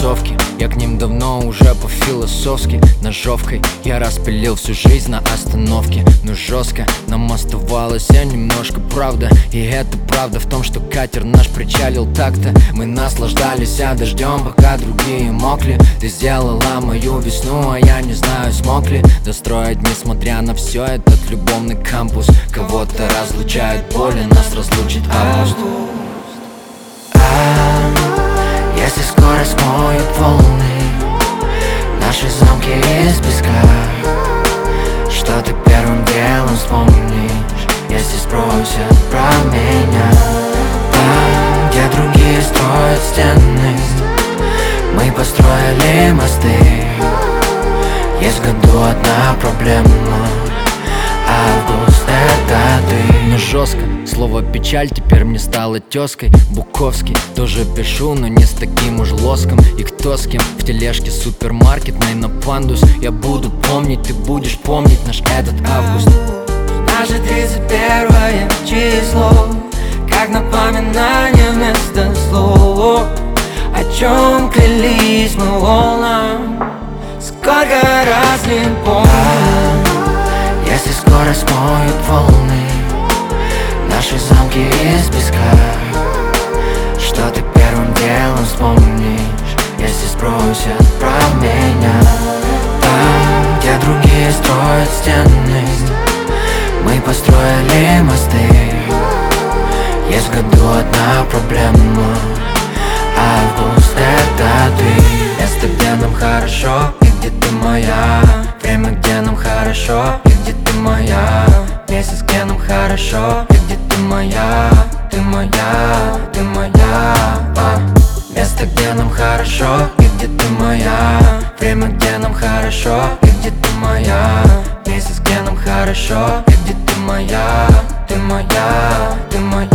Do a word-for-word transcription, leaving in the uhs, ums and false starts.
кроссовки. Я к ним давно уже по-философски. Ножовкой я распилил всю жизнь на остановке. Но жестко нам оставалось а немножко правда. И это правда в том, что катер наш причалил так-то. Мы наслаждались а дождем, пока другие мокли. Ты сделала мою весну, а я не знаю, смог ли достроить, несмотря на все, этот любовный кампус. Кого-то разлучает боли, нас разлучит август. А если скоро смоют волны наши замки из песка, что ты первым делом вспомнишь, если спросят про меня? Там, где другие строят стены, мы построили мосты. Есть в году одна проблема: август — это ты. Но жестко, слово печаль теперь мне стало тезкой. Буковский тоже пишу, но не с таким уж лоском. И кто с кем в тележке супермаркетной на пандус. Я буду помнить, ты будешь помнить наш этот август. Наше тридцать первое число, как напоминание вместо слов. О чем клялись мы волнам, сколько раз не помню. А если скоро смоют волны наши замки из песка, что ты первым делом вспомнишь, если спросят про меня? Там, где другие строят стены, мы построили мосты. Есть в году одна проблема: август — это ты. Место, где нам хорошо, и где ты моя. Время, где нам хорошо, и где ты моя. Месяц, где нам хорошо, и где ты моя. Ты моя, ты моя. а. Место, где нам хорошо, и где ты моя. Время, где нам хорошо, и где ты моя. Месяц, где нам хорошо, и где ты моя. Ты моя, ты моя.